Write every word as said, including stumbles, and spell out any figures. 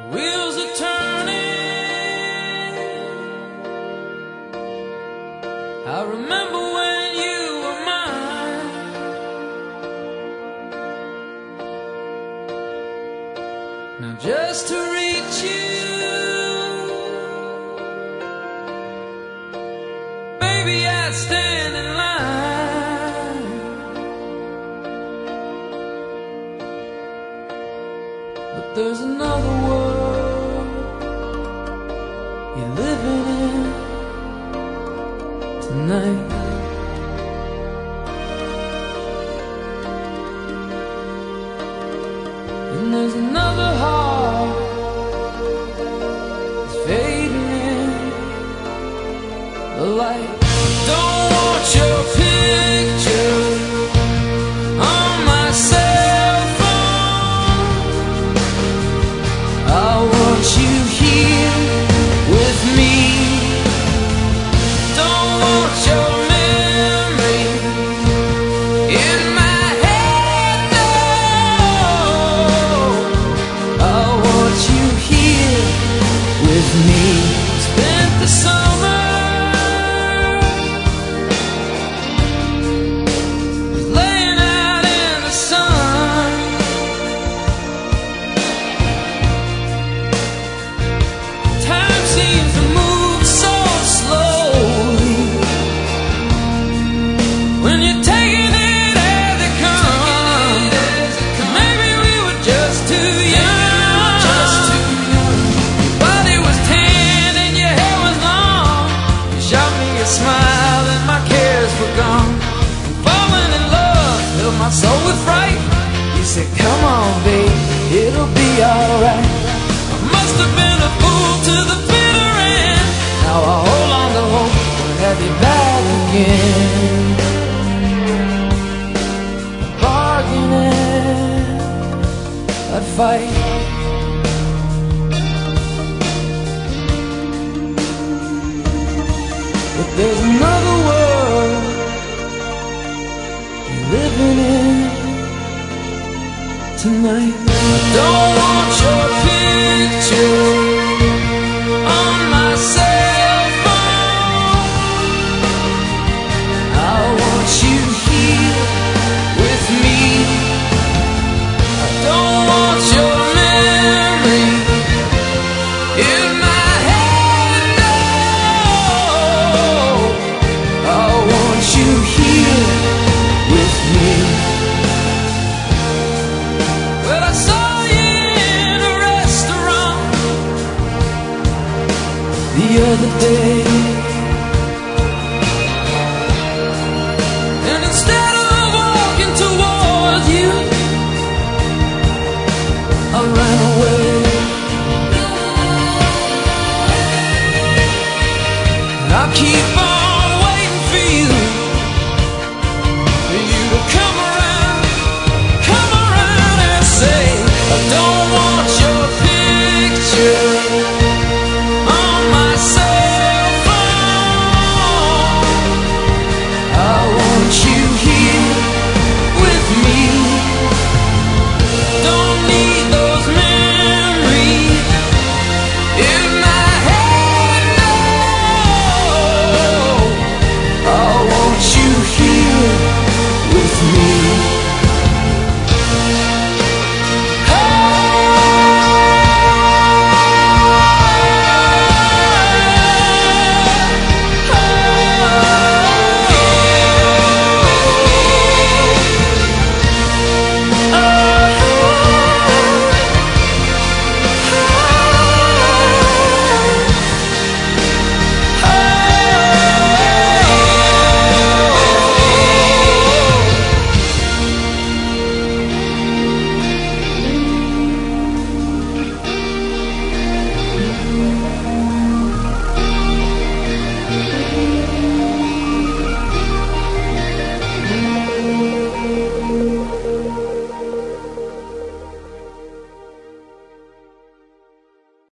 wheels are turning. I remember when you were mine. Now just to reach you, baby, I'd stand in line. But there's another world you're living in tonight. And there's another heart that's fading in the light. Don't want your picture on my cell phone. I want you here with me. Don't want your memory in my head, no. I want you here with me. Spent the summer laying out in the sun. Time seems to move so slowly when you're taking it as it comes. Maybe we were just too young. Your body was tan and your hair was long. You shot me a smile and my cares were gone. Falling in love filled my soul with fright. You said, come on, babe, it'll be alright. I must have been a fool to the bitter end. Now I hold on to hope we'll have you back again. Bargaining, I'd fight. But there's another world you're living in tonight. I don't want your picture